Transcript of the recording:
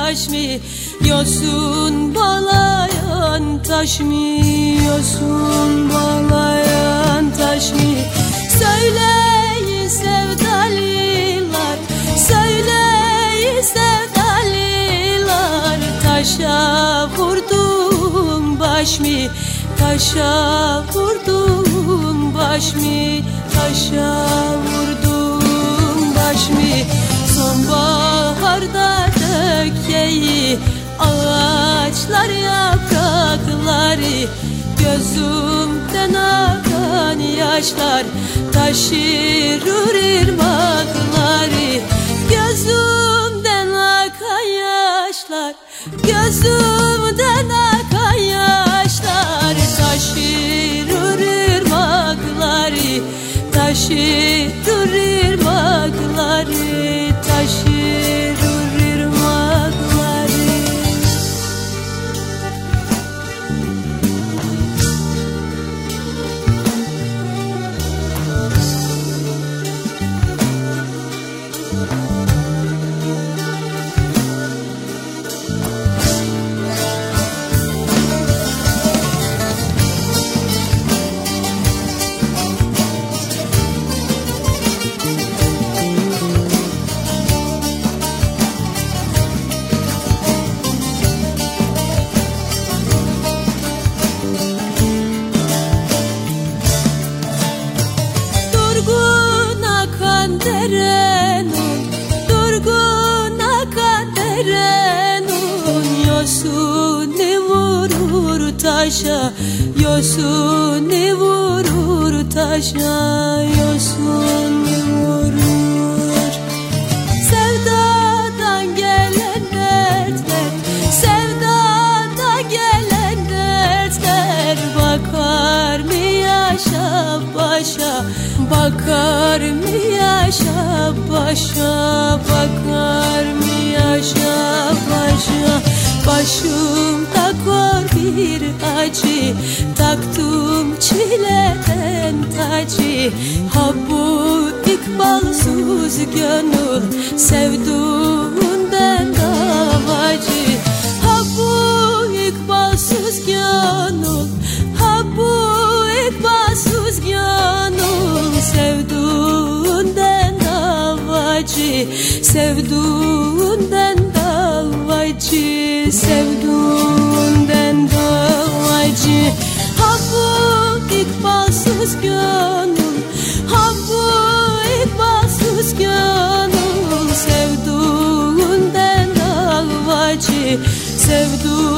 baş mı? Yosun bağlayan taş mı? Yosun bağlayan taş mı? Söyleyin sevdalılar, söyleyin sevdalılar, taşa vurdum baş mı? Taşa vurdum baş mı? Taşa vurdum baş mı? Sonbaharda dökeyi ağaçlar yaprakları, gözümden akan yaşlar taşırır irmakları. Gözümden akan yaşlar, gözümden akan yaşlar taşırır irmakları, taşırır irmakları, taşırır irmakları. Durgun akan derenin yosunu vurur taşa, yosunu vurur taşa, yosunu vurur. Sevdadan gelen dertler, sevdadan gelen dertler, bakar mı yaşa başa, bakar mı yaşa başa, bakar mı yaşa başa. Başımda kor bir acı, taktım çileden tacı. Ha bu ikbalsız gönül sevduğundan davacı. Ha bu ikbalsız gönül, ha bu ikbalsız gönül sevduğundan davacı, sevduğundan davacı, sevduğundan davacı. Ha bu ikbalsız gönül, ha bu ikbalsız gönül sevduğundan davacı, sevduğundan